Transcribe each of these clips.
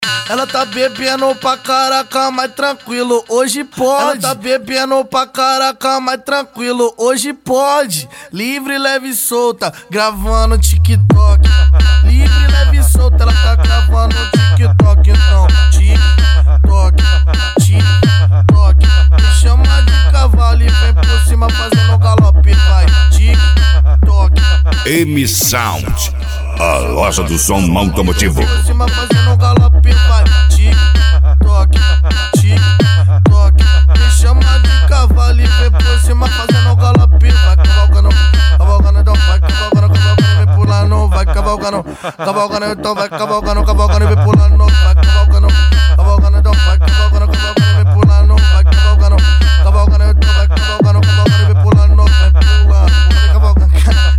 Ela tá bebendo pra caraca, mas tranquilo, hoje pode. Ela tá bebendo pra caraca, mas tranquilo, hoje pode. Livre, leve e solta, gravando TikTok. Livre, leve e solta, ela tá gravando TikTok. Então, TikTok, TikTok. Me chama de cavalo e vem por cima fazendo galope, vai. TikTok. M Sound, a loja do som automotivo. Por cima fazendo galope, vai. TikTok, TikTok. Me chama de cavalo e vem por cima fazendo galope, vai. Cavalgando, cavalgando, então vai cavalgando, cavalgando e vem pulando, vai cavalgando, cavalgando, então vai cavalgando, cavalgando e vem pulando, vai cavalgando, cavalgando, então vai cavalgando, cavalgando e vem pulando, vai cavalgando, cavalgando, então vai cavalgando, cavalgando e vem pulando, vai pulando, cavalgando.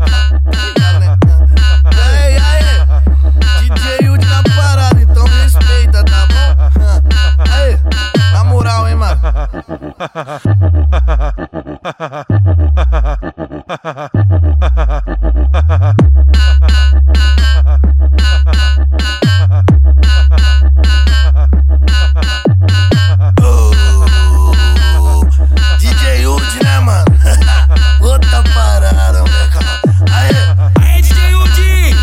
Ei, aí, DJ Yudi na parada, então respeita, tá bom? Aí, na moral, hein, mano. DJ Yudi, né, mano? Outra parada, moleque. Aí, DJ Yudi!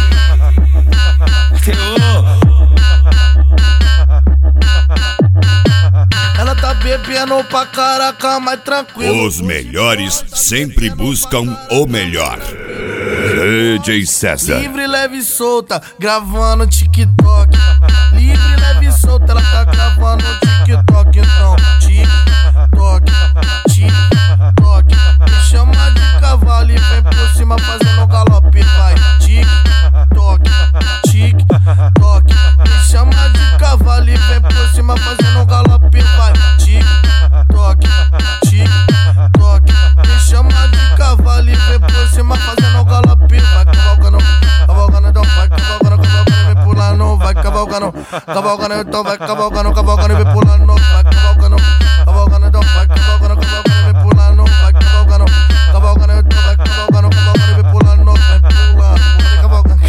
Ela tá bebendo pra caraca, mas tranquilo. Os melhores sempre buscam o melhor. DJ César. Livre, leve e solta, gravando TikTok. Livre, leve e solta, ela tá gravando TikTok. Então, TikTok, TikTok. Me chama de cavalo e vem por cima fazendo galope, vai. TikTok, TikTok. Me chama de cavalo e vem por cima fazendo galope, vai. TikTok, TikTok. Me chama de cavalo e vem por cima fazendo galope, vai cavalgando, cavalgando, então vai cavalgando, cavalgando e vem pulando, vai cavalgando, cavalgando, então vai cavalgando, cavalgando e vem pulando, vai cavalgando, cavalgando, então vai cavalgando, cavalgando e vem pulando, vai cavalgando, cavalgando, então vai cavalgando, cavalgando e vem pulando, vai pulando, cavalgando.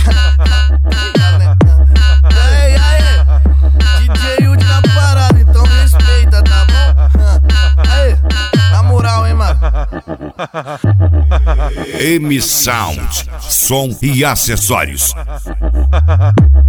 Ei, aí, DJ Yudi na parada, então respeita, tá bom? Aí, na moral, hein, mano. M Sound, som e acessórios.